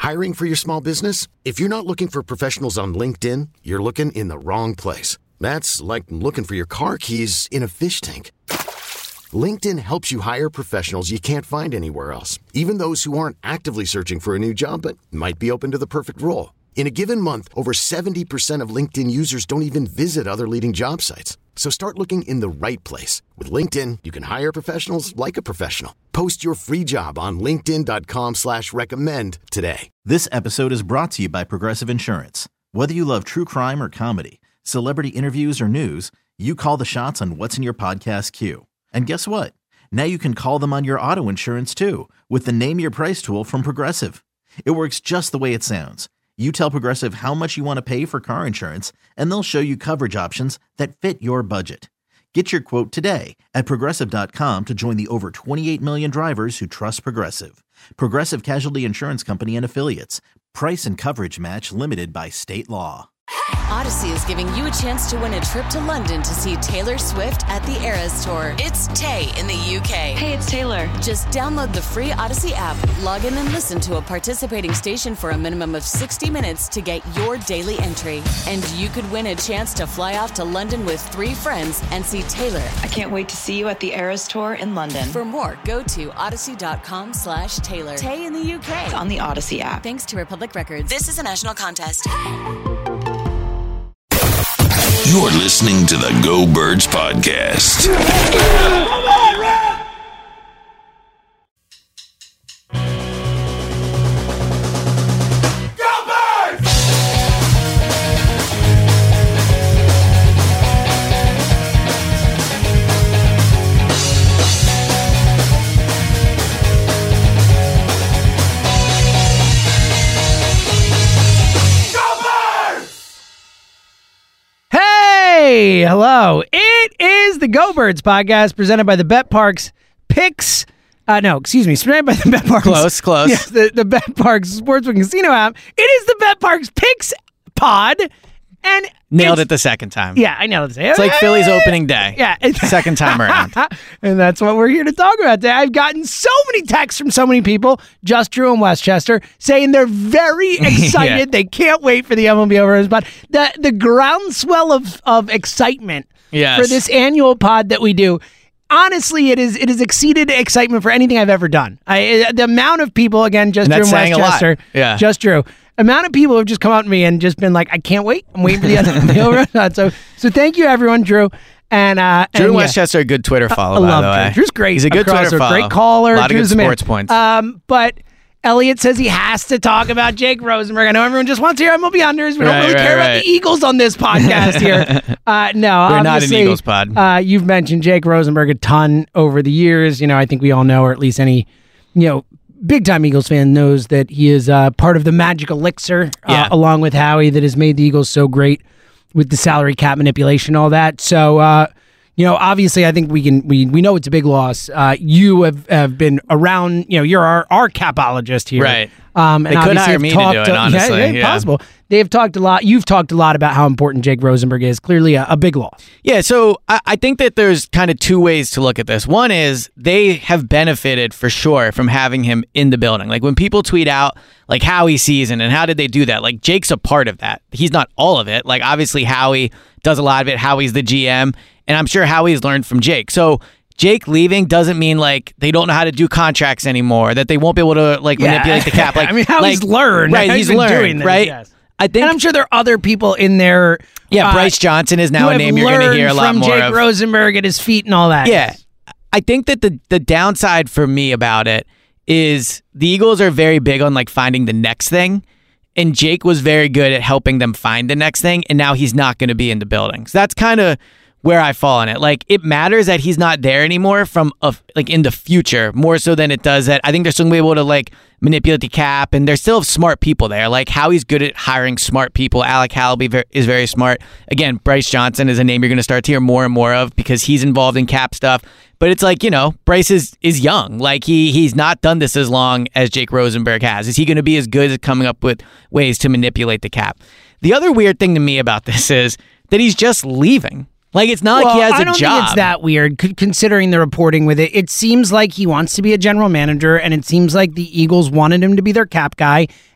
Hiring for your small business? If you're not looking for professionals on LinkedIn, you're looking in the wrong place. That's like looking for your car keys in a fish tank. LinkedIn helps you hire professionals you can't find anywhere else, even those who aren't actively searching for a new job but might be open to the perfect role. In a given month, over 70% of LinkedIn users don't even visit other leading job sites. So start looking in the right place. With LinkedIn, you can hire professionals like a professional. Post your free job on linkedin.com/recommend today. This episode is brought to you by Progressive Insurance. Whether you love true crime or comedy, celebrity interviews or news, you call the shots on what's in your podcast queue. And guess what? Now you can call them on your auto insurance too with the Name Your Price tool from Progressive. It works just the way it sounds. You tell Progressive how much you want to pay for car insurance, and they'll show you coverage options that fit your budget. Get your quote today at Progressive.com to join the over 28 million drivers who trust Progressive. Progressive Casualty Insurance Company and Affiliates. Price and coverage match limited by state law. Odyssey is giving you a chance to win a trip to London to see Taylor Swift at the Eras Tour. It's Tay in the UK. Hey, it's Taylor. Just download the free Odyssey app, log in and listen to a participating station for a minimum of 60 minutes to get your daily entry. And you could win a chance to fly off to London with 3 friends and see Taylor. I can't wait to see you at the Eras Tour in London. For more, go to odyssey.com/Taylor. Tay in the UK. It's on the Odyssey app. Thanks to Republic Records. This is a national contest. You're listening to the Go Birds Podcast. Go Birds! Hey, hello. It is the Go Birds podcast presented by the Bet Parks Picks. Presented by the Bet Parks. Close. Yes, the Bet Parks Sportsbook Casino app. It is the Bet Parks Picks pod. And Nailed it the second time. Yeah, I nailed it. It's like Philly's opening day. Yeah. Second time around. And that's what we're here to talk about today. I've gotten so many texts from so many people, Just Drew and Westchester, saying they're very excited. Yeah. They can't wait for the MLB Overs pod. The groundswell of excitement Yes. for this annual pod that we do. Honestly, it has exceeded excitement for anything I've ever done. The amount of people, again, Just Drew and Westchester, Yeah. Just Drew. Amount of people have just come up to me and just been like, I can't wait. I'm waiting for the MLB Overs. So thank you, everyone, Drew. And Drew and Westchester, a good Twitter follow, by the way. Drew. Drew's great. He's a good Twitter follow. Great caller. A lot of Drew's good the man. sports points. But Elliot says he has to talk about Jake Rosenberg. I know everyone just wants to hear MLB Unders. We don't really care about the Eagles on this podcast here. No, we're not an Eagles pod. You've mentioned Jake Rosenberg a ton over the years. I think we all know, or at least any, big-time Eagles fan knows that he is part of the magic elixir, along with Howie, that has made the Eagles so great with the salary cap manipulation and all that. So, obviously, I think we know it's a big loss. You have been around. You're our capologist here, right? And they could hire me to do it, honestly. Yeah, possible. They've talked a lot. You've talked a lot about how important Jake Rosenberg is. Clearly a big loss. Yeah, so I think that there's kind of two ways to look at this. One is they have benefited for sure from having him in the building. Like when people tweet out like Howie's season and how did they do that? Like Jake's a part of that. He's not all of it. Like obviously Howie does a lot of it. Howie's the GM, and I'm sure Howie's learned from Jake. So Jake leaving doesn't mean like they don't know how to do contracts anymore, that they won't be able to manipulate the cap. Like Howie's learned. Right, he's learned, doing this, right? Yes. I think, and I'm sure there are other people in there. Yeah, Bryce Johnson is now a name you're going to hear a lot more of. From Jake Rosenberg at his feet and all that. Yeah, I think that the downside for me about it is the Eagles are very big on like finding the next thing, and Jake was very good at helping them find the next thing, and now he's not going to be in the building. So that's kind of where I fall on it. Like it matters that he's not there anymore from like in the future more so than it does that I think they're still going to be able to like manipulate the cap, and there's still smart people there. Like Howie's good at hiring smart people. Alec Halaby is very smart. Again, Bryce Johnson is a name you're going to start to hear more and more of because he's involved in cap stuff. But it's like, Bryce is young. Like he's not done this as long as Jake Rosenberg has. Is he going to be as good at coming up with ways to manipulate the cap? The other weird thing to me about this is that he's just leaving. Like, it's not like he has a job. I don't think it's that weird, considering the reporting with it. It seems like he wants to be a general manager, and it seems like the Eagles wanted him to be their cap guy,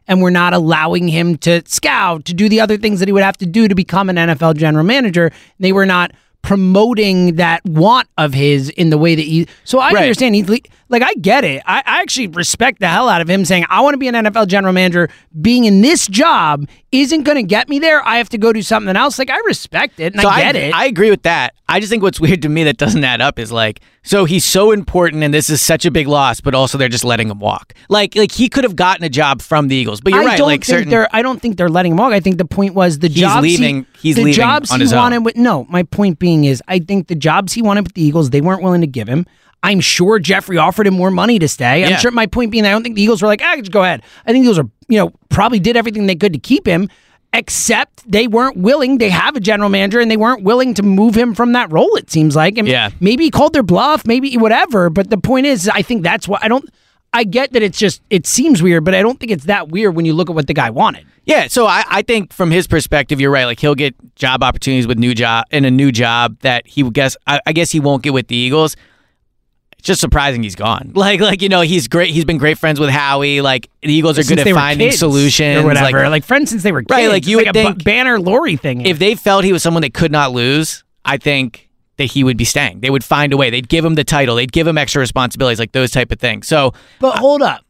and we're not allowing him to scout, to do the other things that he would have to do to become an NFL general manager. They were not promoting that want of his in the way that he. So I understand. I get it. I actually respect the hell out of him saying, I want to be an NFL general manager. Being in this job isn't going to get me there. I have to go do something else. Like, I respect it, and I get it. I agree with that. I just think what's weird to me that doesn't add up is like, so he's so important and this is such a big loss, but also they're just letting him walk. Like he could have gotten a job from the Eagles, but you're right. I don't think they're letting him walk. I think the point was he's leaving on his own. No, my point being is I think the jobs he wanted with the Eagles, they weren't willing to give him. I'm sure Jeffrey offered him more money to stay. I'm sure my point being I don't think the Eagles were like, just go ahead. I think the Eagles are, probably did everything they could to keep him, except they weren't willing. They have a general manager, and they weren't willing to move him from that role, it seems like. And maybe he called their bluff, maybe whatever. But the point is, I think that's what I get that it seems weird, but I don't think it's that weird when you look at what the guy wanted. Yeah, so I think from his perspective, you're right. Like, he'll get job opportunities with a new job that I guess he won't get with the Eagles. It's just surprising he's gone. Like he's great. He's been great friends with Howie. Like, the Eagles are good at finding solutions or whatever. Like friends since they were kids. Right, like you would think Banner Lori thing. If they felt he was someone they could not lose, I think that he would be staying. They would find a way. They'd give him the title. They'd give him extra responsibilities, like those type of things. So, but hold up.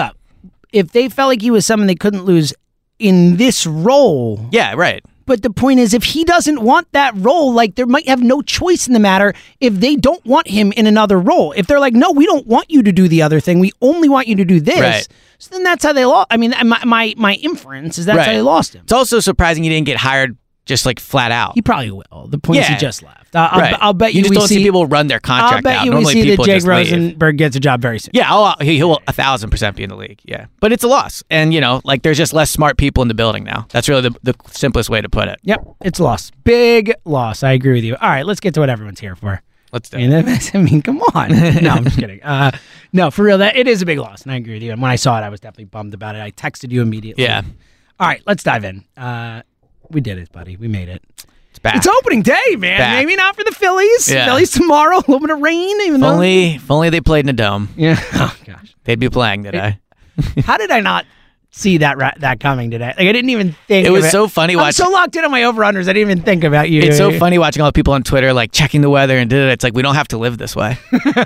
If they felt like he was someone they couldn't lose in this role, yeah, right. But the point is, if he doesn't want that role, like, there might have no choice in the matter if they don't want him in another role. If they're like, no, we don't want you to do the other thing. We only want you to do this. Right. So then that's how they lost. I mean, my inference is that's how they lost him. It's also surprising he didn't get hired just like flat out. He probably will. The point is he just left. I'll bet you just don't see people run their contract out. I'll bet you we see that Jake Rosenberg gets a job very soon. Yeah, he will 1,000% be in the league. Yeah, but it's a loss, and there's just less smart people in the building now. That's really the simplest way to put it. Yep, it's a loss, big loss. I agree with you. All right, let's get to what everyone's here for. Let's do it. I mean, come on. No, I'm just kidding. No, for real, it is a big loss, and I agree with you. And when I saw it, I was definitely bummed about it. I texted you immediately. Yeah. All right, let's dive in. We did it, buddy. We made it. It's back. It's opening day, man. Back. Maybe not for the Phillies. Yeah. Phillies tomorrow. A little bit of rain. If only they played in a dome. Yeah. Oh, gosh. They'd be playing today. How did I not see that coming today? Like, I didn't even think it was so funny watching. I'm so locked in on my over-unders, I didn't even think about you. It's so funny watching all the people on Twitter, like, checking the weather and It's like, we don't have to live this way.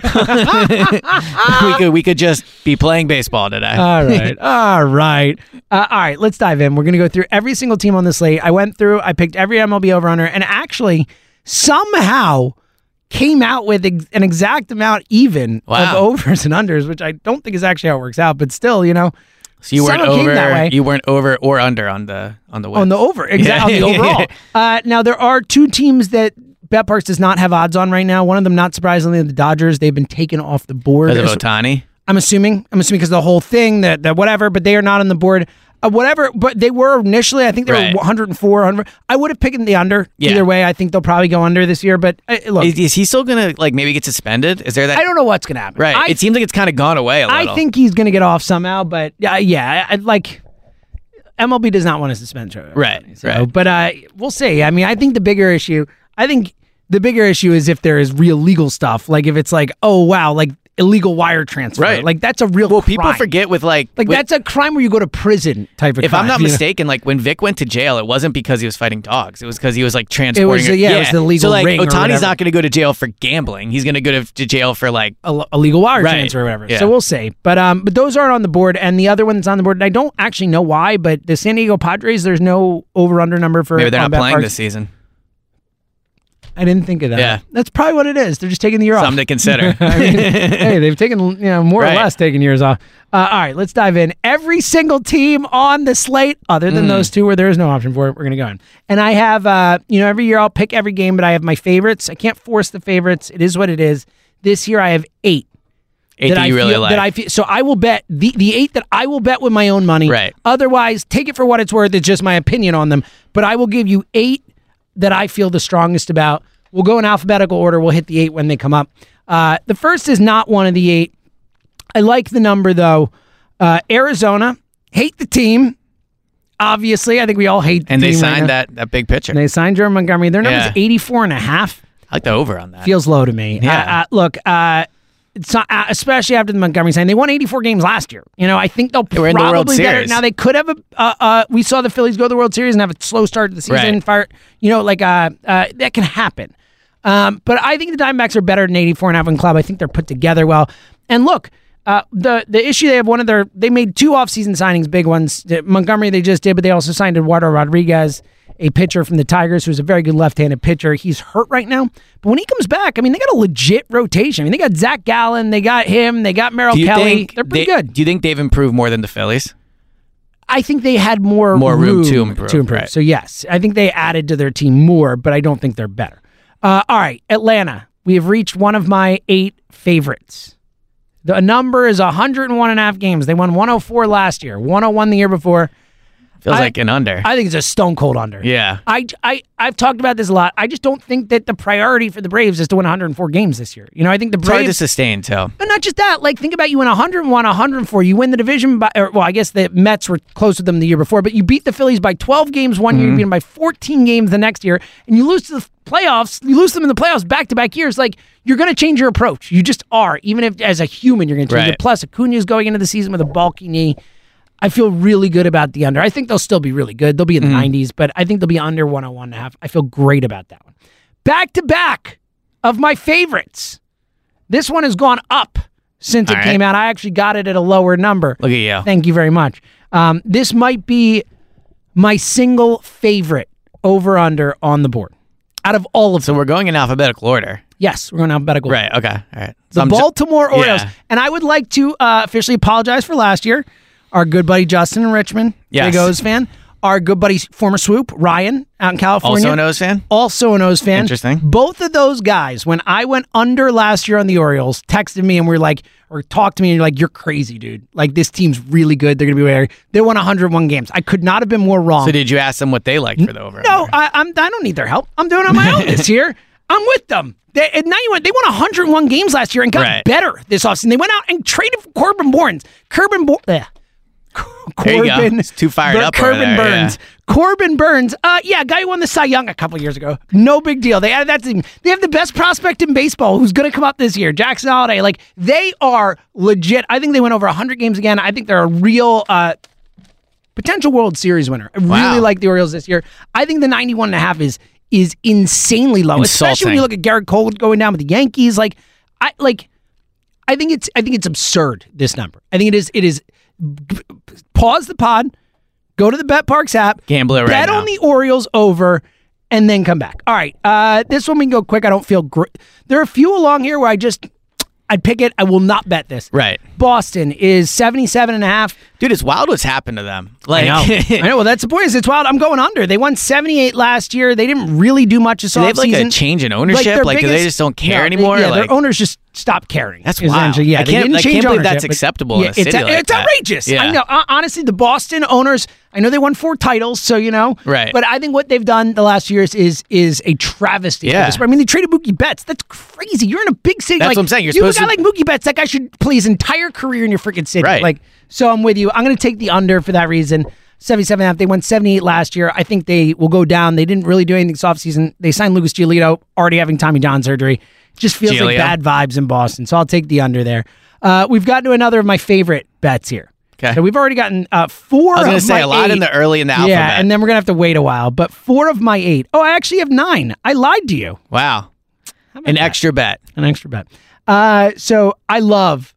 we could just be playing baseball today. All right. All right, let's dive in. We're going to go through every single team on the slate. I picked every MLB over-under, and actually, somehow came out with an exact amount even of overs and unders, which I don't think is actually how it works out, but still, So you weren't over or under on the win. On the over, exactly, on the overall. Now, there are two teams that BetParks does not have odds on right now. One of them, not surprisingly, the Dodgers. They've been taken off the board. Because of Ohtani? I'm assuming because the whole thing, that whatever, but they are not on the board. Whatever, but they were initially, I think they were 104, 100. I would have picked the under. Yeah. Either way, I think they'll probably go under this year, but look. Is he still going to, maybe get suspended? Is there that? I don't know what's going to happen. Right. It seems like it's kind of gone away a little. I think he's going to get off somehow, but MLB does not want to suspend Trevor. Right. But we'll see. I mean, I think the bigger issue is if there is real legal stuff. Like, if it's like, oh, wow, like, illegal wire transfer. Right. Like, that's a real crime. People forget with that's a crime where you go to prison type of crime. If I'm not mistaken, when Vic went to jail, it wasn't because he was fighting dogs. It was because he was transporting. It was the legal ring. So Ohtani's not going to go to jail for gambling. He's going to go to jail for a legal wire transfer or whatever. Yeah. So we'll see. But those aren't on the board, and the other one that's on the board, and I don't actually know why, but the San Diego Padres, there's no over-under number for. Maybe they're not playing this season. I didn't think of that. Yeah. That's probably what it is. They're just taking the year off. Something to consider. Hey, they've taken more or less taken years off. All right, let's dive in. Every single team on the slate, other than those two where there is no option for it, we're going to go in. And I have, every year I'll pick every game, but I have my favorites. I can't force the favorites. It is what it is. This year I have 8. 8 that you really like. So I will bet the 8 that I will bet with my own money. Right. Otherwise, take it for what it's worth. It's just my opinion on them. But I will give you 8 that I feel the strongest about. We'll go in alphabetical order. We'll hit the 8 when they come up. The first is not one of the 8. I like the number, though. Arizona, hate the team. Obviously, I think we all hate the team. And they signed that big pitcher. And they signed Jordan Montgomery. Their number's 84.5. I like the over on that. Feels low to me. Yeah. Look, especially after the Montgomery signing. They won 84 games last year. I think they'll were in the World probably better. Series. Now they could have we saw the Phillies go to the World Series and have a slow start to the season. Right. That can happen. But I think the Diamondbacks are better than 84.5 win club. I think they're put together well. And look, the issue they have they made 2 offseason signings, big ones. Montgomery they just did, but they also signed Eduardo Rodriguez, a pitcher from the Tigers who's a very good left-handed pitcher. He's hurt right now, but when he comes back, they got a legit rotation. They got Zach Gallen, they got him, they got Merrill Kelly. They're pretty good. Do you think they've improved more than the Phillies? I think they had more room to improve. Right. So yes, I think they added to their team more, but I don't think they're better. All right, Atlanta. We have reached one of my 8 favorites. The number is 101.5 games. They won 104 last year, 101 the year before. Feels like an under. I think it's a stone cold under. Yeah. I've talked about this a lot. I just don't think that the priority for the Braves is to win 104 games this year. I think the Braves... It's hard to sustain, too. But not just that. Think about you win 101, 104. You win the division by... I guess the Mets were close with them the year before, but you beat the Phillies by 12 games one year, you beat them by 14 games the next year, and you lose to the playoffs. You lose them in the playoffs back-to-back years. You're going to change your approach. You just are. Even if, as a human, you're going to change it. Plus, Acuna's going into the season with a bulky knee. I feel really good about the under. I think they'll still be really good. They'll be in the 90s, but I think they'll be under 101.5. I feel great about that one. Back-to-back of my favorites. This one has gone up since it came out. I actually got it at a lower number. Look at you. Thank you very much. This might be my single favorite over-under on the board out of all of them. So we're going in alphabetical order. Yes, we're going in alphabetical order. Right, okay. All right. The Baltimore Orioles. Yeah. And I would like to officially apologize for last year. Our good buddy Justin in Richmond, big O's fan. Our good buddy, former Swoop, Ryan, out in California. Also an O's fan? Also an O's fan. Interesting. Both of those guys, when I went under last year on the Orioles, texted me and or talked to me and you're like, you're crazy, dude. This team's really good. They're going to be better. They won 101 games. I could not have been more wrong. So did you ask them what they liked for the over? No, I don't need their help. I'm doing it on my own this year. I'm with them. They won 101 games last year and got better this offseason. They went out and traded for Corbin Burnes. Corbin, it's too fired up over Corbin there, Burnes. Yeah. Corbin Burnes. Guy who won the Cy Young a couple of years ago. No big deal. They added that team. They have the best prospect in baseball who's going to come up this year, Jackson Holliday. They are legit. I think they went over 100 games again. I think they're a real potential World Series winner. I really like the Orioles this year. I think the 91.5 is insanely low, especially when you look at Garrett Cole going down with the Yankees. I think it's absurd, this number. I think it is. Pause the pod, go to the BetParx app, gamble it right bet now. On the Orioles over, and then come back. All right, this one we can go quick. I don't feel great. There are a few along here where I'd pick it. I will not bet this. Right. Boston is 77.5. Dude, it's wild what's happened to them. I know. Well, that's the point. It's wild. I'm going under. They won 78 last year. They didn't really do much this offseason. They have a change in ownership? Do they just don't care anymore? Their owners just stopped caring. That's wild. Yeah, I can't believe that's acceptable in a city like that. It's outrageous. Yeah. I know. Honestly, the Boston owners, I know they won 4 titles, so Right. But I think what they've done the last years is a travesty. Yeah. They traded Mookie Betts. That's crazy. You're in a big city. That's what I'm saying. You a guy like Mookie Betts, that guy should play his entire career in your freaking city. Right. So I'm with you. I'm going to take the under for that reason. 77.5. They won 78 last year. I think they will go down. They didn't really do anything this offseason. They signed Lucas Giolito, already having Tommy John surgery. It just feels like bad vibes in Boston. So I'll take the under there. We've gotten to another of my favorite bets here. Okay. So we've already gotten 4 of my 8. I was going to say a lot in the early in the alphabet. Yeah, and then we're going to have to wait a while. But 4 of my 8. Oh, I actually have 9. I lied to you. Wow. An extra bet. An extra bet. So I love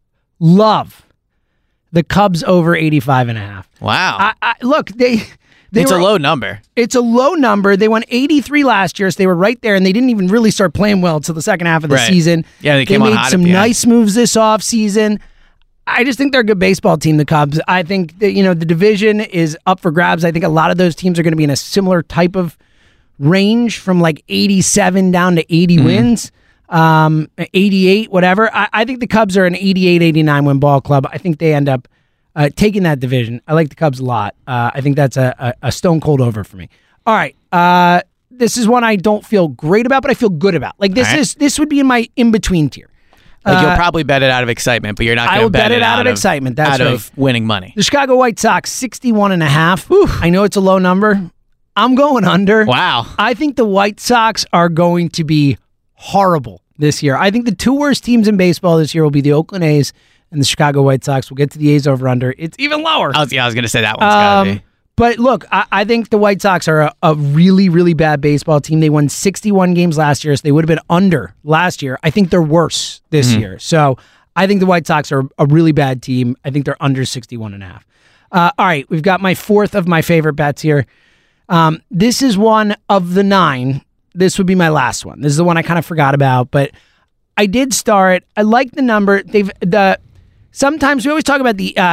the Cubs over 85.5. Wow. Look, it's a low number. It's a low number. They won 83 last year, so they were right there, and they didn't even really start playing well until the second half of the season. Yeah, they came on hot. They made some nice moves this offseason. I just think they're a good baseball team, the Cubs. I think that, the division is up for grabs. I think a lot of those teams are going to be in a similar type of range from 87 down to 80 wins. 88, whatever. I think the Cubs are an 88, 89 win ball club. I think they end up taking that division. I like the Cubs a lot. I think that's a stone cold over for me. All right. This is one I don't feel great about, but I feel good about. This would be in my in-between tier. You'll probably bet it out of excitement, but you're not going to bet it out of excitement. That's out of winning money. The Chicago White Sox, 61.5. I know it's a low number. I'm going under. Wow. I think the White Sox are going to be horrible this year. I think the two worst teams in baseball this year will be the Oakland A's and the Chicago White Sox. We'll get to the A's over-under. It's even lower. I was going to say that one's got to be. But look, I think the White Sox are a really, really bad baseball team. They won 61 games last year, so they would have been under last year. I think they're worse this year. So I think the White Sox are a really bad team. I think they're under 61.5. All right, we've got my fourth of my favorite bets here. This is one of the 9. This would be my last one. This is the one I kind of forgot about, but I did start. I like the number. Sometimes we always talk about the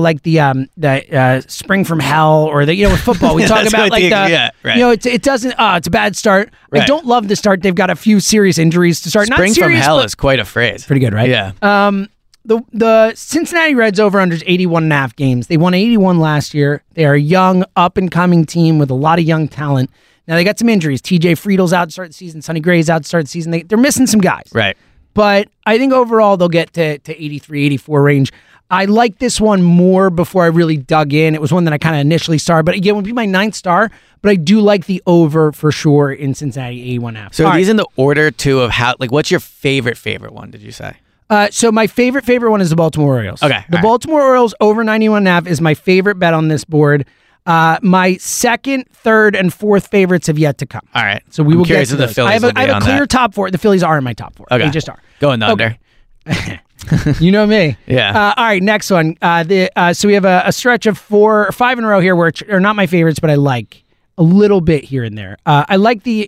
spring from hell, or with football we talk about it doesn't. It's a bad start. Right. I don't love the start. They've got a few serious injuries to start. Spring Not serious, from hell is quite a phrase. Pretty good, right? Yeah. The Cincinnati Reds over-under is 81.5 games. They won 81 last year. They are a young, up-and-coming team with a lot of young talent. Now, they got some injuries. TJ Friedel's out to start the season. Sonny Gray's out to start the season. They're missing some guys. Right. But I think overall they'll get to 83, 84 range. I like this one more before I really dug in. It was one that I kind of initially started. But again, it would be my 9th star. But I do like the over for sure in Cincinnati, 81.5. So are these in the order, too, of how, what's your favorite one, did you say? So my favorite one is the Baltimore Orioles. Okay. The Baltimore Orioles over 91.5 is my favorite bet on this board. My second, third, and fourth favorites have yet to come. All right. So we will get to the those. Phillies. I have a clear top 4. The Phillies are in my top 4. Okay. They just are. Going under. Okay. You know me. Yeah. All right, next one. So we have a stretch of 4 or 5 in a row here, which are not my favorites, but I like a little bit here and there. I like the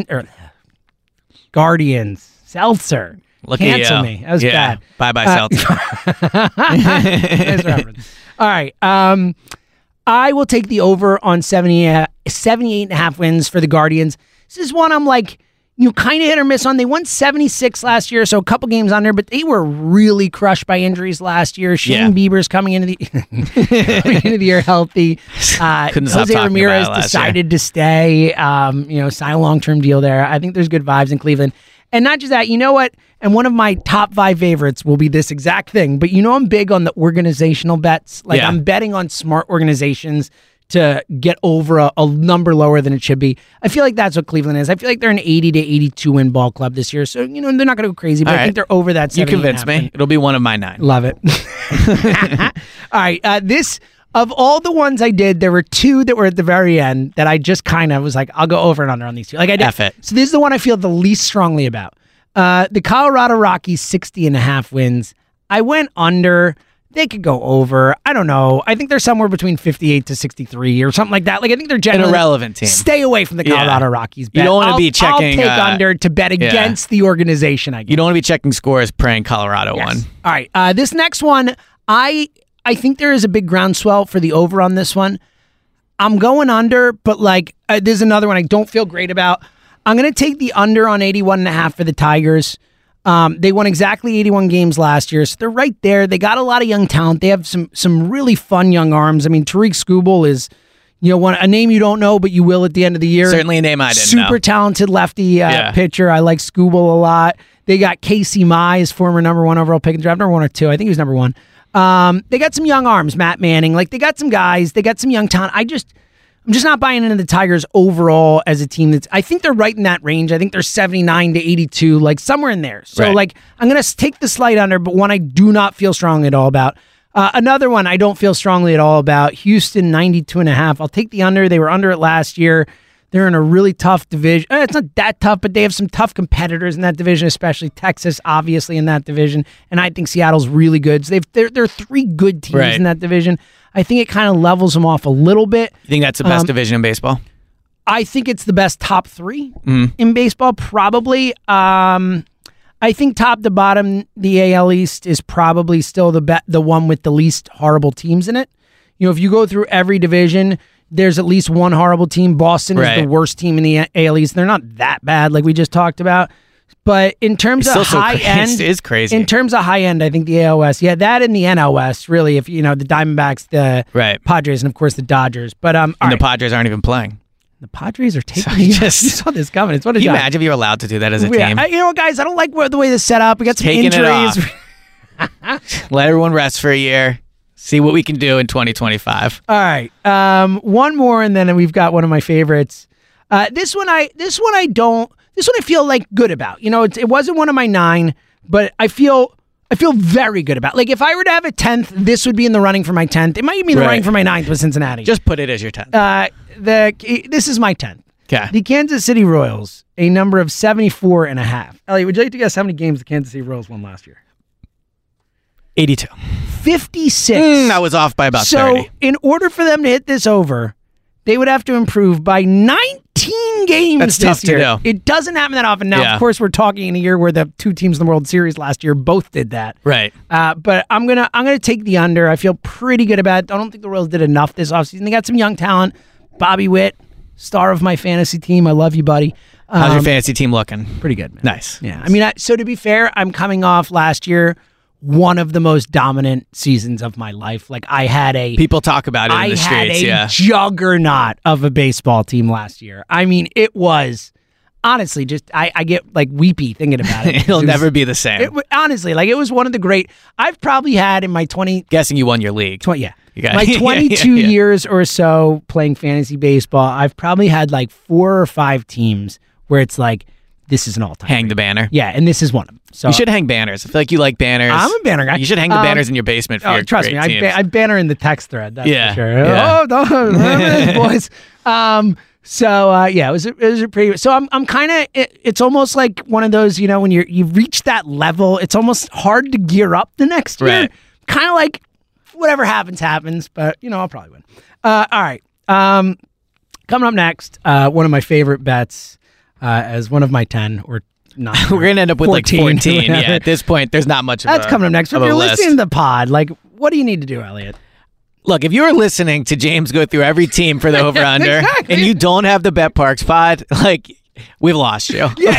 Guardians. Seltzer. Look Cancel at you. me. That was bad. Bye-bye, Seltzer. Nice reference. All right. I will take the over on 78.5 wins for the Guardians. This is one I'm like, kind of hit or miss on. They won 76 last year, so a couple games under, but they were really crushed by injuries last year. Shane Bieber's coming into the year healthy. Jose Ramirez decided to stay. Sign a long-term deal there. I think there's good vibes in Cleveland. And not just that, you know what? And one of my top 5 favorites will be this exact thing. But I'm big on the organizational bets. I'm betting on smart organizations to get over a number lower than it should be. I feel like that's what Cleveland is. I feel like they're an 80 to 82 win ball club this year. So, they're not going to go crazy, but I think they're over that 70. You convinced me. It'll be one of my 9. Love it. All right. Of all the ones I did, there were 2 that were at the very end that I just kind of was like, I'll go over and under on these 2. Like I did. F it. So this is the one I feel the least strongly about. The Colorado Rockies 60.5 wins. I went under. They could go over. I don't know. I think they're somewhere between 58 to 63 or something like that. I think they're generally an irrelevant team. Stay away from the Colorado Rockies. Bet. You don't want to be checking. I'll take under to bet against the organization. I guess. You don't want to be checking scores praying Colorado won. All right. This next one, I think there is a big groundswell for the over on this one. I'm going under, but there's another one I don't feel great about. I'm going to take the under on 81.5 for the Tigers. They won exactly 81 games last year, so they're right there. They got a lot of young talent. They have some really fun young arms. I mean, Tariq Skubal is, a name you don't know, but you will at the end of the year. Certainly a name I didn't know. Super talented lefty pitcher. I like Skubal a lot. They got Casey Mize, former number 1 overall pick in the draft, number 1 or 2. I think he was number 1. They got some young arms, Matt Manning. They got some guys. They got some young talent. I'm just not buying into the Tigers overall as a team I think they're right in that range. I think they're 79 to 82, somewhere in there. So, I'm going to take the slight under, but one I do not feel strongly at all about. Another one I don't feel strongly at all about, Houston 92.5. I'll take the under. They were under it last year. They're in a really tough division. It's not that tough, but they have some tough competitors in that division, especially Texas, obviously, in that division. And I think Seattle's really good. So there are 3 good teams in that division. I think it kind of levels them off a little bit. You think that's the best division in baseball? I think it's the best top 3 in baseball, probably. I think top to bottom, the AL East is probably still the one with the least horrible teams in it. If you go through every division, there's at least one horrible team. Boston is the worst team in the AL East. They're not that bad, like we just talked about. But in terms of high end, it's crazy. In terms of high end, I think the AL West, that and the NL West, really. If the Diamondbacks, the Padres, and of course the Dodgers. But the Padres aren't even playing. The Padres are taking. You saw this coming. It's what a Can you job. imagine if you were allowed to do that as a team? Guys, I don't like the way this is set up. We got some Taking injuries. It off. Let everyone rest for a year. See what we can do in 2025. All right, one more, and then we've got one of my favorites. This one I don't. This one I feel like good about. You know, it wasn't one of my 9, but I feel very good about. Like if I were to have a 10th, this would be in the running for my 10th. It might be in the running for my 9th with Cincinnati. Just put it as your 10th. This is my 10th. Okay. The Kansas City Royals, a number of 74.5. Elliot, would you like to guess how many games the Kansas City Royals won last year? 82. 56. I was off by about 30. So in order for them to hit this over, they would have to improve by 19 games That's this tough year. to do. It doesn't happen that often. Now, of course, we're talking in a year where the 2 teams in the World Series last year both did that. Right. But I'm gonna take the under. I feel pretty good about it. I don't think the Royals did enough this offseason. They got some young talent. Bobby Witt, star of my fantasy team. I love you, buddy. How's your fantasy team looking? Pretty good, man. Nice. Yeah. I mean, so to be fair, I'm coming off last year, one of the most dominant seasons of my life. Like people talk about it in the streets. I had a juggernaut of a baseball team last year. I mean, it was honestly just I get like weepy thinking about it. It'll never be the same. Honestly, like it was one of the great. I've probably had in my 20. Guessing you won your league. My 22 years or so playing fantasy baseball, I've probably had like 4 or 5 teams where it's like, this is an all-time. Hang the banner. Yeah, and this is one of them. So you should hang banners. I feel like you like banners. I'm a banner guy. You should hang the banners in your basement for your trust great me, teams. I banner in the text thread. That's for sure. Yeah. Oh, don't, boys. It was a pretty. So I'm kind of. It's almost like one of those, you know, when you reach that level, it's almost hard to gear up the next year. Right. Kind of like whatever happens, but you know I'll probably win. All right. Coming up next, one of my favorite bets. As one of my 10 or 9. We're going to end up with 14, like 14. Yeah, at this point, there's not much of That's coming up next. If you're listening to the pod, like, what do you need to do, Elliot? Look, if you're listening to James go through every team for the over-under, and you don't have the Bet Parks pod, like, we've lost you. Yeah,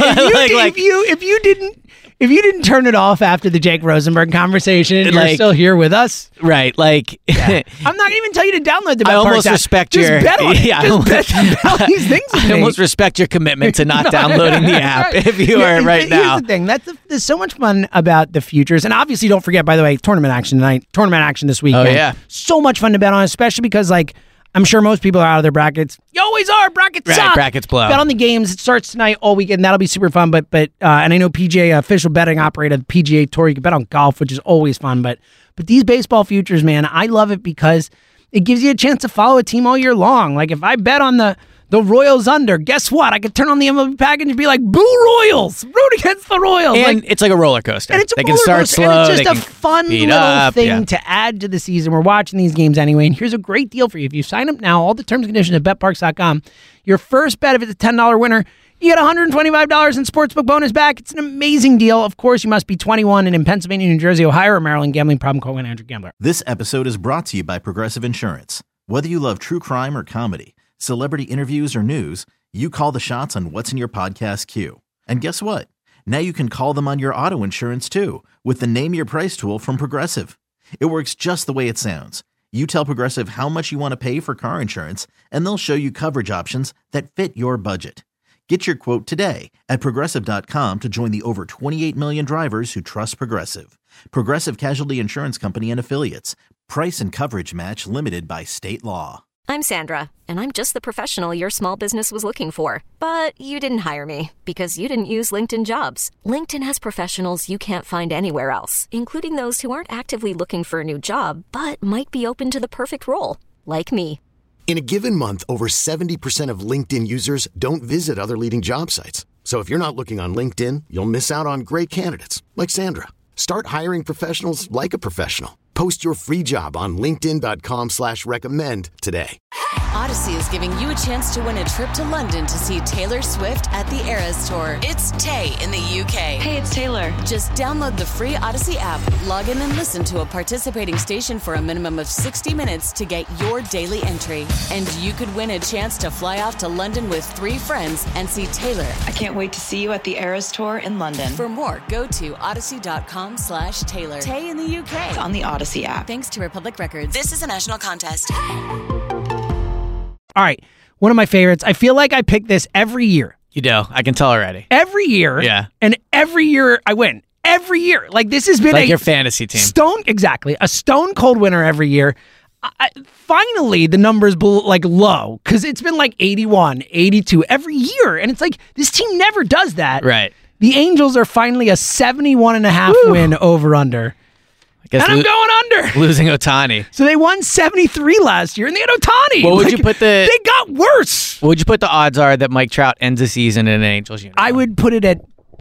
if you didn't turn it off after the Jake Rosenberg conversation, and you're still here with us, right? Like, I'm not going to even tell you to download the Bet I almost Parks respect app. your. Just bet on it. Yeah, Just bet on these things. I almost respect your commitment to not downloading the app if you are right now. Here's the thing. There's so much fun about the futures, and obviously, don't forget. By the way, tournament action tonight. Tournament action this weekend. Oh yeah, so much fun to bet on, especially because like. I'm sure most people are out of their brackets. You always are. Brackets suck. Brackets blow. Bet on the games. It starts tonight all weekend. That'll be super fun. But and I know PGA, official betting operator, the PGA Tour, you can bet on golf, which is always fun. But these baseball futures, man, I love it because it gives you a chance to follow a team all year long. Like if I bet on the Royals under, guess what? I could turn on the MLB package and be like, boo Royals! Root against the Royals! And it's like a roller coaster. And it's a they roller can start coaster, slow. and it's just they a fun little thing to add to the season. We're watching these games anyway, and here's a great deal for you. If you sign up now, all the terms and conditions at BetParks.com, your first bet, if it's a $10 winner, you get $125 in sportsbook bonus back. It's an amazing deal. Of course, you must be 21 and in Pennsylvania, New Jersey, Ohio, or Maryland. Gambling problem, call 1-800-GAMBLER. This episode is brought to you by Progressive Insurance. Whether you love true crime or comedy, celebrity interviews or news, you call the shots on what's in your podcast queue. And guess what? Now you can call them on your auto insurance too with the Name Your Price tool from Progressive. It works just the way it sounds. You tell Progressive how much you want to pay for car insurance, and they'll show you coverage options that fit your budget. Get your quote today at Progressive.com to join the over 28 million drivers who trust Progressive. Progressive Casualty Insurance Company and Affiliates. Price and coverage match limited by state law. I'm Sandra, and I'm just the professional your small business was looking for. But you didn't hire me because you didn't use LinkedIn Jobs. LinkedIn has professionals you can't find anywhere else, including those who aren't actively looking for a new job, but might be open to the perfect role, like me. In a given month, over 70% of LinkedIn users don't visit other leading job sites. So if you're not looking on LinkedIn, you'll miss out on great candidates like Sandra. Start hiring professionals like a professional. Post your free job on linkedin.com/recommend today. Odyssey is giving you a chance to win a trip to London to see Taylor Swift at the Eras Tour. It's Tay in the UK. Hey, it's Taylor. Just download the free Odyssey app, log in and listen to a participating station for a minimum of 60 minutes to get your daily entry. And you could win a chance to fly off to London with 3 friends and see Taylor. I can't wait to see you at the Eras Tour in London. For more, go to odyssey.com/Taylor. Tay in the UK. It's on the Odyssey app. Thanks to Republic Records. This is a national contest. All right, one of my favorites. I feel like I pick this every year. You do. I can tell already. Every year. Yeah. And every year I win. Every year. Like this has been like your fantasy team. A stone cold winner every year. finally the numbers low, because it's been like 81, 82 every year, and it's like this team never does that. Right. The Angels are finally a 71.5 win over-under. And I'm going under. Losing Ohtani. So they won 73 last year, and they had Ohtani. What would you put They got worse. What would you put the odds are that Mike Trout ends the season in an Angels uniform? I would put it at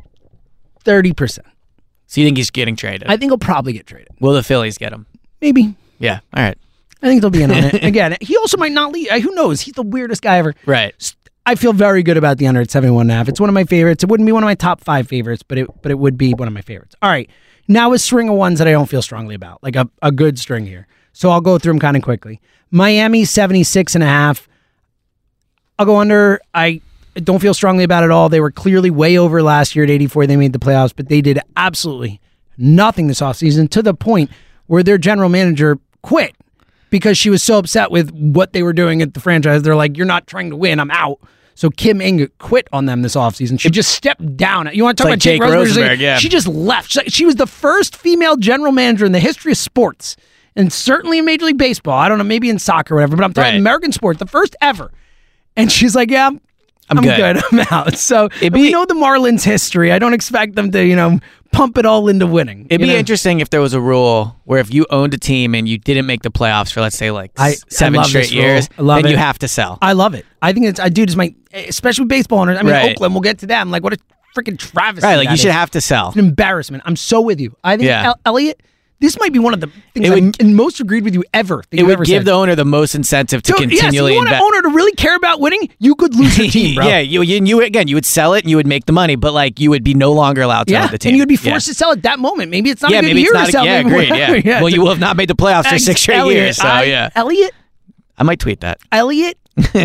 30%. So you think he's getting traded? I think he'll probably get traded. Will the Phillies get him? Maybe. Yeah. All right. I think they'll be in on it. Again, he also might not leave. Who knows? He's the weirdest guy ever. Right. I feel very good about the under at 71.5. It's one of my favorites. It wouldn't be one of my top 5 favorites, but it would be one of my favorites. All right. Now a string of ones that I don't feel strongly about, like a good string here. So I'll go through them kind of quickly. Miami, 76.5. I'll go under. I don't feel strongly about it at all. They were clearly way over last year at 84. They made the playoffs, but they did absolutely nothing this offseason, to the point where their general manager quit because she was so upset with what they were doing at the franchise. They're like, you're not trying to win. I'm out. So Kim Ng quit on them this offseason. She just stepped down. You want to talk about Jake Rosenberg? Yeah. She just left. She was the first female general manager in the history of sports, and certainly in Major League Baseball. I don't know, maybe in soccer or whatever, but I'm talking American sports, the first ever. And she's like, yeah, I'm good. I'm out. So we know the Marlins' history. I don't expect them to, pump it all into winning. It'd be interesting if there was a rule where if you owned a team and you didn't make the playoffs for, let's say, 7 straight years, then you have to sell. I love it. I think especially baseball owners. I mean, Oakland, we'll get to them. Like, what a freaking travesty. Right, you should have to sell. It's an embarrassment. I'm so with you. I think, Elliot, this might be one of the things I most agreed with you ever. It would give the owner the most incentive to continually invest. If you want an owner to really care about winning, you could lose your team, bro. Yeah, you would sell it and you would make the money, but you would be no longer allowed to own the team. And you'd be forced to sell at that moment. Maybe it's not a good year to sell. Yeah, agreed. Yeah. Well, you will have not made the playoffs for 6 straight years. So Elliot, I might tweet that. Elliot,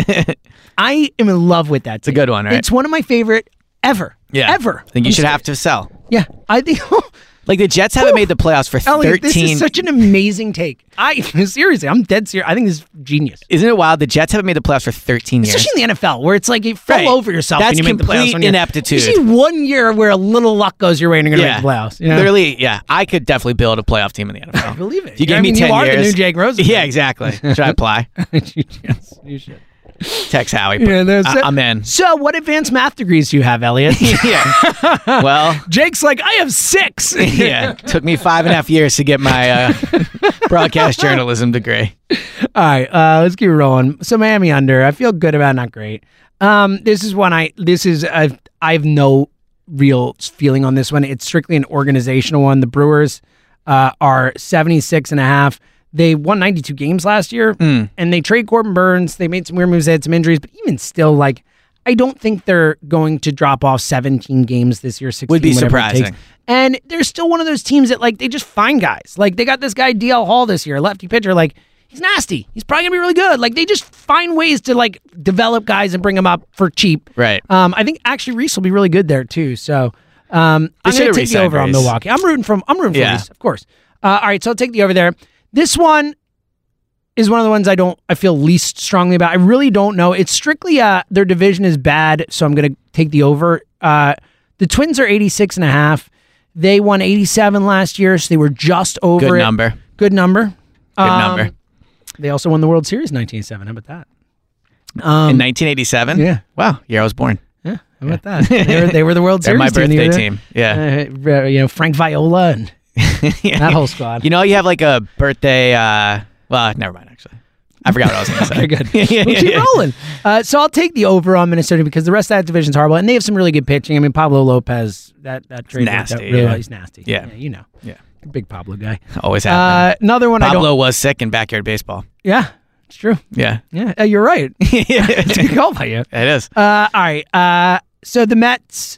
I am in love with that. It's a good one, right? It's one of my favorite ever. Yeah, ever. I think you should have to sell. Yeah, I think. The Jets haven't made the playoffs for 13. Elliot, this is such an amazing take. Seriously, I'm dead serious. I think this is genius. Isn't it wild? The Jets haven't made the playoffs for 13 years. Especially in the NFL, where it's like you fall over yourself when you make the playoffs. That's complete ineptitude. You see 1 year where a little luck goes your way and you're going to make the playoffs. Literally, I could definitely build a playoff team in the NFL. I believe it. If you give me 10 you years. You are the new Jake Rosenberg. Yeah, exactly. Should I apply? Yes, you should. Text Howie. I'm in. So, what advanced math degrees do you have, Elliot? Yeah. Well, Jake's like, I have 6. Yeah. Took me 5.5 years to get my broadcast journalism degree. All right, let's keep rolling. So, Miami under. I feel good about it, not great. This is one I have no real feeling on this one. It's strictly an organizational one. The Brewers are 76.5. They won 92 games last year, and they trade Corbin Burns. They made some weird moves. They had some injuries, but even still, I don't think they're going to drop off 17 games this year. 16 would be surprising. And they're still one of those teams that they just find guys. They got this guy DL Hall this year, lefty pitcher. He's nasty. He's probably gonna be really good. They just find ways to develop guys and bring them up for cheap. Right. I think actually Reese will be really good there too. So I'm gonna take the over on Milwaukee. I'm rooting for Reese, of course. All right, so I'll take the over there. This one is one of the ones I feel least strongly about. I really don't know. It's strictly their division is bad, so I'm going to take the over. The Twins are 86.5. They won 87 last year, so they were just over Good it. number. Good number. Good number. They also won the World Series in 1987. How about that? In 1987? Yeah. Wow, year I was born. Yeah, how about that? They were the World They're Series my birthday team. Yeah. Frank Viola and that whole squad. You have a birthday, well, never mind, actually. I forgot what I was going to say. Okay, good. We'll keep rolling. So I'll take the over on Minnesota because the rest of that division's horrible, and they have some really good pitching. I mean, Pablo Lopez, that trade. Nasty. He's nasty. Yeah. Yeah. Big Pablo guy. Always happened. Another one Pablo was sick in backyard baseball. Yeah, it's true. Yeah. Yeah, you're right. It's a good call by you. It is. All right. So the Mets,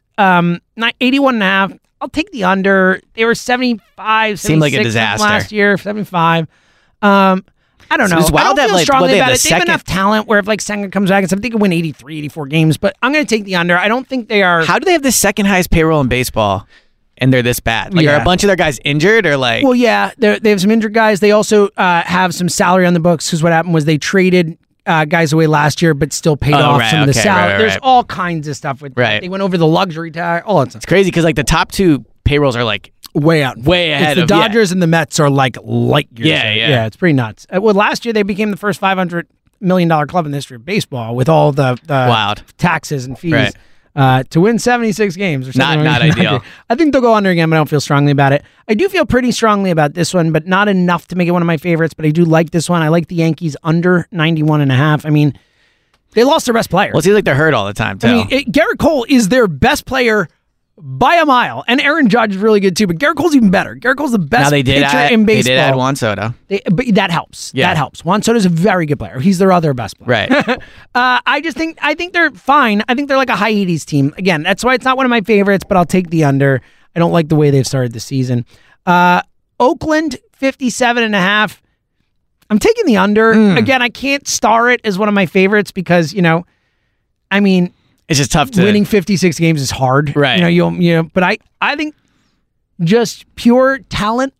81.5. I'll take the under. They were 75, 76 Seemed like a disaster last year, 75. I don't know. It's wild I don't feel strongly about it. They have second... enough talent where if Senga comes back and stuff, they could win 83, 84 games, but I'm going to take the under. I don't think they are. How do they have the second highest payroll in baseball and they're this bad? Are a bunch of their guys injured or Well, yeah, they have some injured guys. They also have some salary on the books because what happened was they traded guys away last year, but still paid off some of the salary. There's all kinds of stuff with that. They went over the luxury tag, all that stuff. It's crazy because the top two payrolls are way out. Way ahead the of Dodgers and the Mets are like light years. Yeah. It's pretty nuts. Well, last year they became the first $500 million club in the history of baseball with all the Wild taxes and fees. Right. To win 76 games or something. Not ideal. I think they'll go under again, but I don't feel strongly about it. I do feel pretty strongly about this one, but not enough to make it one of my favorites, but I do like this one. I like the Yankees under 91.5. I mean, they lost their best player. Well, it seems like they're hurt all the time, too. I mean, Garrett Cole is their best player by a mile, and Aaron Judge is really good too, but Garrett Cole's even better. Garrett Cole's the best pitcher in baseball. They did add Juan Soto. But that helps. Yeah. That helps. Juan Soto's a very good player. He's their other best player. Right. I think they're fine. I think they're like a high 80s team. Again, that's why it's not one of my favorites, but I'll take the under. I don't like the way they've started the season. Oakland, 57.5. I'm taking the under. Again, I can't star it as one of my favorites because, it's just tough to winning 56 games is hard. Right. But I think just pure talent.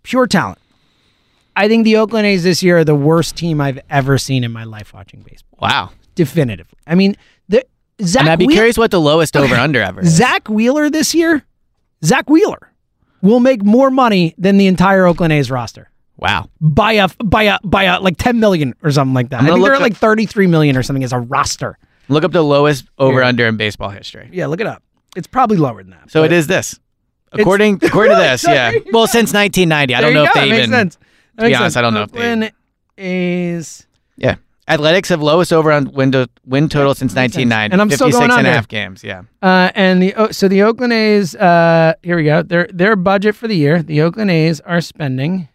I think the Oakland A's this year are the worst team I've ever seen in my life watching baseball. Wow. Definitively. I mean, I'd be curious what the lowest over-under ever is. Zach Wheeler this year, will make more money than the entire Oakland A's roster. Wow. By a like $10 million or something like that. I think they're at like $33 million or something as a roster. Look up the lowest over-under in baseball history. Yeah, look it up. It's probably lower than that. So it is this. According to this, yeah. Well, since 1990. I don't know if they even... Makes sense. To be honest, I don't know if they... Oakland A's... Yeah. Athletics have lowest win total since 1990. And I'm still going under. 56.5 games, yeah. And the Oakland A's, here we go. Their budget for the year, the Oakland A's are spending...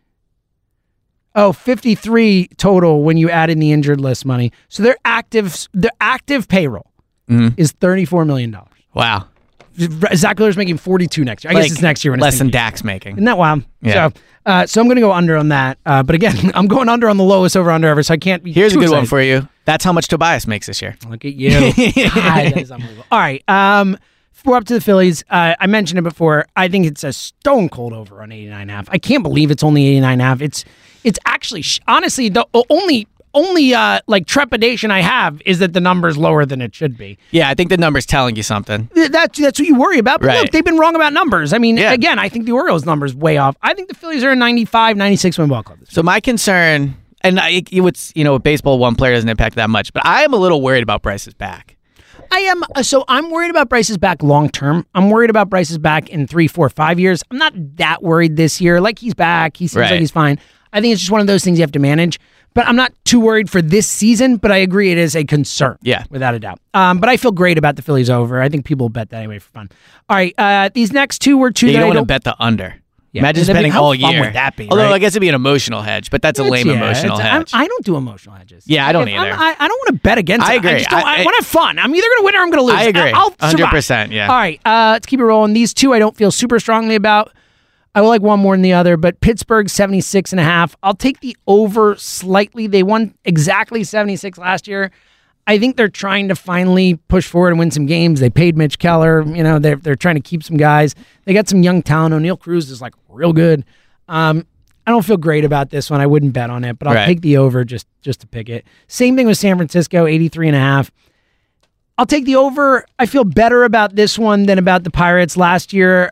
53 total when you add in the injured list money. So their active payroll is $34 million. Wow. Zach Wheeler's making 42 next year. I guess it's next year. Less than Dak's making. Isn't that wild? Yeah. So I'm going to go under on that. But again, I'm going under on the lowest over-under ever, so I can't be Here's too a good excited. one for you. That's how much Tobias makes this year. Look at you. God, that is unbelievable. All right. We're up to the Phillies. I mentioned it before. I think it's a stone cold over on 89.5. I can't believe it's only 89.5. It's actually, honestly, the only like trepidation I have is that the number's lower than it should be. Yeah, I think the number's telling you something. That's what you worry about. But right. Look, they've been wrong about numbers. I mean, again, I think the Orioles' number's way off. I think the Phillies are a 95, 96 win ball club. So my concern, and with baseball, one player doesn't impact that much, but I am a little worried about Bryce's back. I am. So I'm worried about Bryce's back long term. I'm worried about Bryce's back in 3, 4, 5 years. I'm not that worried this year. Like, he's back. He seems like he's fine. I think it's just one of those things you have to manage. But I'm not too worried for this season, but I agree it is a concern. Yeah. Without a doubt. But I feel great about the Phillies over. I think people will bet that anyway for fun. All right. These next two were two you that don't I want to don't bet the under. Yeah. Imagine spending all year. How fun would that be, Although right? I guess it'd be an emotional hedge, but that's a lame emotional hedge. I don't do emotional hedges. Yeah, I don't either. I don't want to bet against it. I agree. I want to have fun. I'm either going to win or I'm going to lose. I agree. I'll survive. 100%, yeah. All right, let's keep it rolling. These two I don't feel super strongly about. I will like one more than the other, but Pittsburgh 76.5. I'll take the over slightly. They won exactly 76 last year. I think they're trying to finally push forward and win some games. They paid Mitch Keller. They're trying to keep some guys. They got some young talent. O'Neal Cruz is like real good. I don't feel great about this one. I wouldn't bet on it, but I'll take the over just to pick it. Same thing with San Francisco, 83.5. I'll take the over. I feel better about this one than about the Pirates last year,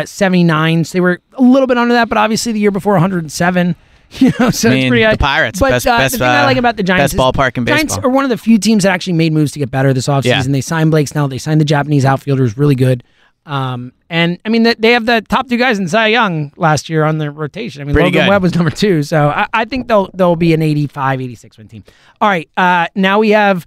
79. So they were a little bit under that, but obviously the year before 107. So it's pretty high. The Pirates, but best the thing I like about the Giants best ballpark in baseball. Giants are one of the few teams that actually made moves to get better this offseason. Yeah. They signed Blake Snell. They signed the Japanese outfielder who's really good. And I mean, they have the top two guys in Cy Young last year on their rotation. I mean, Pretty Logan good. Webb was number 2. So I think they'll be an 85, 86 win team. All right. Now we have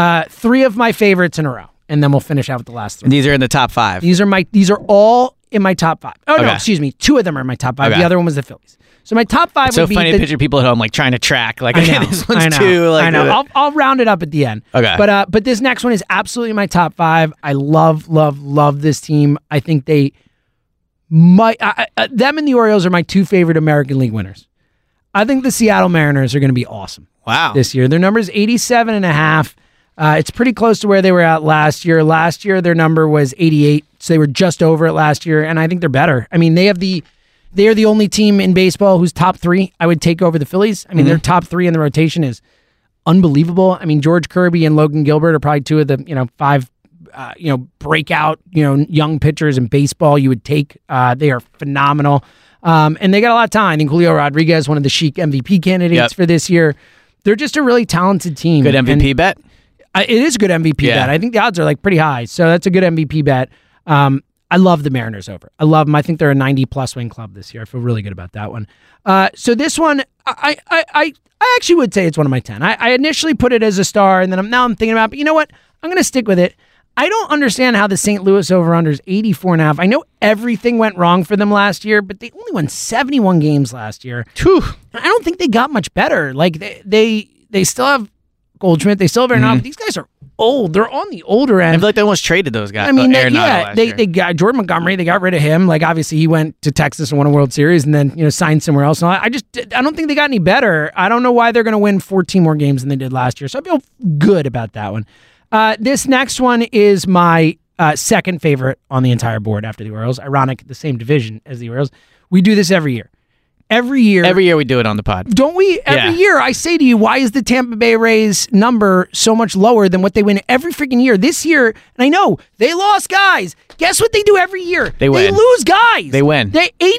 3 of my favorites in a row, and then we'll finish out with the last 3. And these are in the top 5. These are all in my top 5. Oh, no, Okay. excuse me. 2 of them are in my top 5. Okay. The other one was the Phillies. So my top 5 It's so would be funny to picture people at home like trying to track. Like, okay, this one's 2. Like, I know. I'll round it up at the end. Okay. But this next one is absolutely my top 5. I love this team. I think they might. Them and the Orioles are my 2 favorite American League winners. I think the Seattle Mariners are going to be awesome. Wow. This year, their number is 87.5. It's pretty close to where they were at last year. Last year, their number was 88, so they were just over it last year, and I think they're better. I mean, they are the only team in baseball whose top 3 I would take over the Phillies. I mean, their top 3 in the rotation is unbelievable. I mean, George Kirby and Logan Gilbert are probably 2 of the 5 breakout, young pitchers in baseball you would take. They are phenomenal. And they got a lot of talent. I think Julio Rodriguez, one of the chic MVP candidates for this year. They're just a really talented team. Good MVP bet? It is a good MVP bet. I think the odds are pretty high. So that's a good MVP bet. I love the Mariners over. I love them. I think they're a 90-plus win club this year. I feel really good about that one. So this one, I actually would say it's one of my 10. I initially put it as a star, and then I'm thinking about it. But you know what? I'm going to stick with it. I don't understand how the St. Louis over-under is 84.5. I know everything went wrong for them last year, but they only won 71 games last year. Whew. I don't think they got much better. They still have Goldschmidt. They still have Arenado. But these guys are old. They're on the older end. I feel like they almost traded those guys. I mean, they got Jordan Montgomery. They got rid of him. Obviously, he went to Texas and won a World Series, and then signed somewhere else. And I don't think they got any better. I don't know why they're going to win 14 more games than they did last year. So I feel good about that one. This next one is my second favorite on the entire board after the Orioles. Ironic, the same division as the Orioles. We do this every year. Every year we do it on the pod. Don't we? Every year I say to you, why is the Tampa Bay Rays number so much lower than what they win every freaking year? This year, and I know, they lost guys. Guess what they do every year? They win. They lose guys. They win.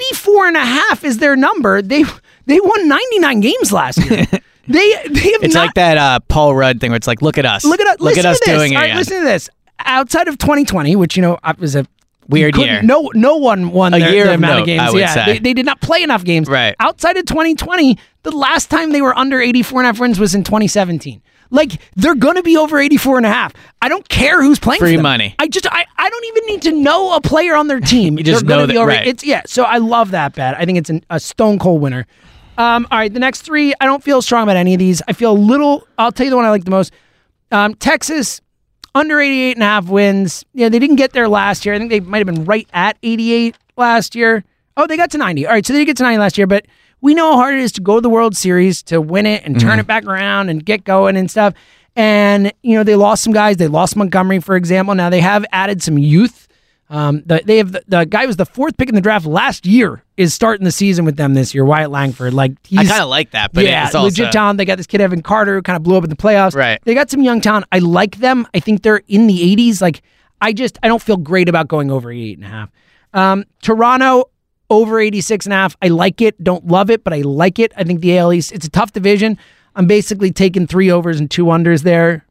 84.5 is their number. They won 99 games last year. It's like that Paul Rudd thing where it's like, look at us. Look at us doing it. All right, listen to this. Outside of 2020, which, was a weird year. No one won their amount of games. I would say. They did not play enough games. Right. Outside of 2020, the last time they were under 84.5 wins was in 2017. They're going to be over 84.5. I don't care who's playing Free for them. money. I don't even need to know a player on their team. You just know that, right. So I love that bet. I think it's a stone cold winner. All right, the next three, I don't feel strong about any of these. I feel I'll tell you the one I like the most. Texas, under 88.5 wins. Yeah, they didn't get there last year. I think they might have been right at 88 last year. Oh, they got to 90. All right, so they did get to 90 last year, but we know how hard it is to go to the World Series, to win it and turn it back around and get going and stuff. And, they lost some guys. They lost Montgomery, for example. Now they have added some youth. They have the guy who was the fourth pick in the draft last year is starting the season with them this year, Wyatt Langford. I kind of like that, but it's also legit talent. They got this kid Evan Carter who kind of blew up in the playoffs. Right. They got some young talent. I like them. I think they're in the 80s. I don't feel great about going over 88.5. Toronto over 86.5. I like it. Don't love it, but I like it. I think the AL East, it's a tough division. I'm basically taking 3 overs and 2 unders there.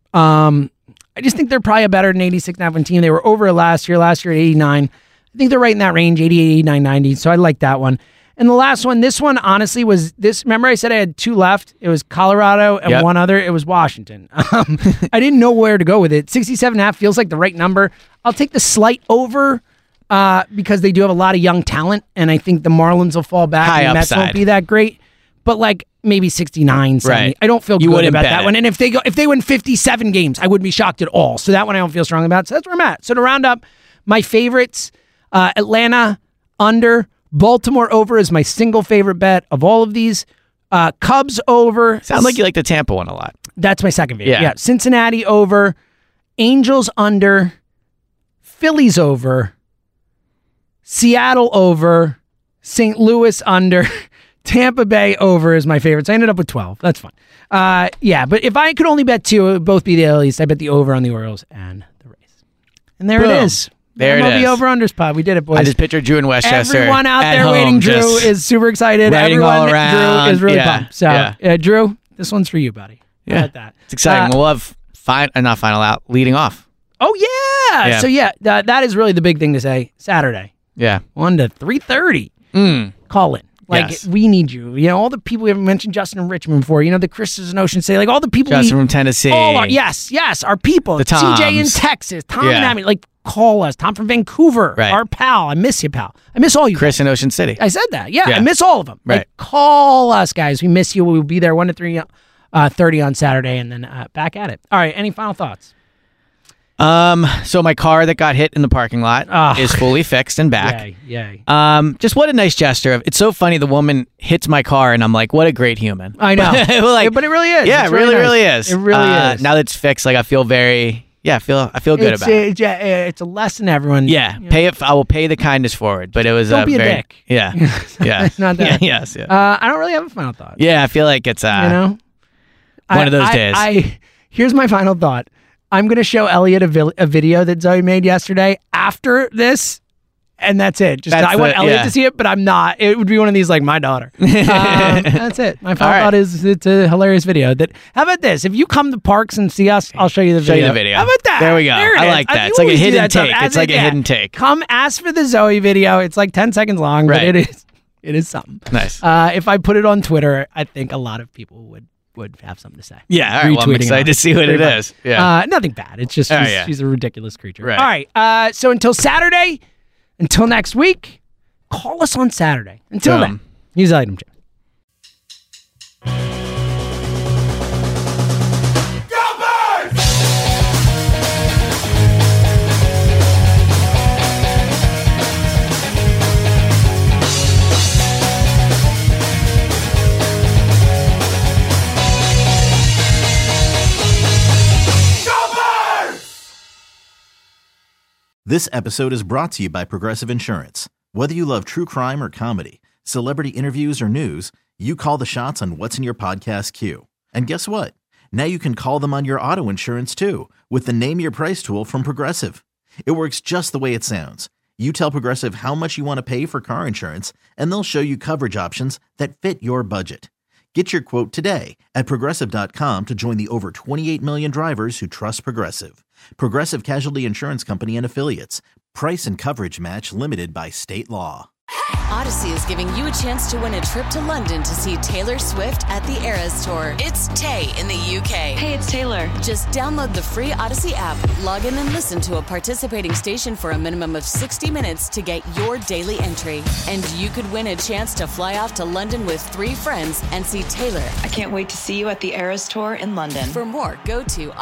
I just think they're probably a better than 86.5 win team. They were over last year at 89. I think they're right in that range, 88, 89, 90. So I like that one. And the last one, this one honestly was this. Remember I said I had 2 left? It was Colorado and one other. It was Washington. I didn't know where to go with it. 67.5 feels like the right number. I'll take the slight over because they do have a lot of young talent. And I think the Marlins will fall back. High and the Mets won't be that great. But maybe 69, 70. Right. I don't feel good about that one. And if they win 57 games, I wouldn't be shocked at all. So that one I don't feel strong about. So that's where I'm at. So to round up, my favorites, Atlanta under, Baltimore over is my single favorite bet of all of these. Cubs over. Sounds like you like the Tampa one a lot. That's my second favorite. Yeah. Cincinnati over, Angels under, Phillies over, Seattle over, St. Louis under, Tampa Bay over is my favorite. So I ended up with 12. That's fine. But if I could only bet 2, it would both be the AL East. I bet the over on the Orioles and the Rays. And there it is. There it is. The over-unders pod. We did it, boys. I just pictured Drew in Westchester. Everyone out there waiting, Drew is super excited. Everyone Drew is really pumped. So, Drew, this one's for you, buddy. How about that? It's exciting. We'll have leading off. Oh, yeah. So, that is really the big thing to say. Saturday. Yeah. 1 to 3:30. Call it. We need you. All the people we haven't mentioned Justin in Richmond before. The Chris's in Ocean City. All the people. Justin from Tennessee. Yes, our people. The Toms. CJ in Texas. Tom and Abby. Call us. Tom from Vancouver. Right. Our pal. I miss you, pal. I miss all you. Chris in Ocean City. I said that. Yeah, I miss all of them. Right. Call us, guys. We miss you. We'll be there 1 to 3:30 on Saturday, and then back at it. All right. Any final thoughts? So my car that got hit in the parking lot is fully fixed and back. Yay. Just what a nice gesture. It's so funny. The woman hits my car and I'm like, what a great human. I know. But it really is. Yeah, it really is. It really is. Now that it's fixed, I feel very, I feel good about it. It's a lesson, everyone. Yeah. I will pay the kindness forward, but it was Don't be a dick. Yeah. Yeah. Not that. Yes. I don't really have a final thought. Yeah. I feel like it's, one of those days. Here's my final thought. I'm going to show Elliot a video that Zoe made yesterday after this. And that's it. I want Elliot to see it, but I'm not. It would be one of these like my daughter. That's it. My final thought is it's a hilarious video. How about this? If you come to Parks and see us, I'll show you the video. How about that? There we go. I like that. It's like a hidden take. It's like a hidden take. Come ask for the Zoe video. It's like 10 seconds long, but it is something. Nice. If I put it on Twitter, I think a lot of people would have something to say. Yeah, all right. Well, I'm excited to see what it is. Yeah. Nothing bad. It's just she's a ridiculous creature. Right. All right. So until Saturday. Until next week, call us on Saturday. Until then, use Item Jam. Go Birds! This episode is brought to you by Progressive Insurance. Whether you love true crime or comedy, celebrity interviews or news, you call the shots on what's in your podcast queue. And guess what? Now you can call them on your auto insurance too with the Name Your Price tool from Progressive. It works just the way it sounds. You tell Progressive how much you want to pay for car insurance, and they'll show you coverage options that fit your budget. Get your quote today at Progressive.com to join the over 28 million drivers who trust Progressive. Progressive Casualty Insurance Company and Affiliates. Price and coverage match limited by state law. Odyssey is giving you a chance to win a trip to London to see Taylor Swift at the Eras Tour. It's Tay in the UK. Hey, it's Taylor. Just download the free Odyssey app, log in and listen to a participating station for a minimum of 60 minutes to get your daily entry. And you could win a chance to fly off to London with 3 friends and see Taylor. I can't wait to see you at the Eras Tour in London. For more, go to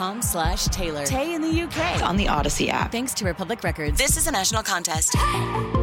odyssey.com/Taylor. Tay in the UK. It's on the Odyssey app. Thanks to Republic Records. This is a national contest.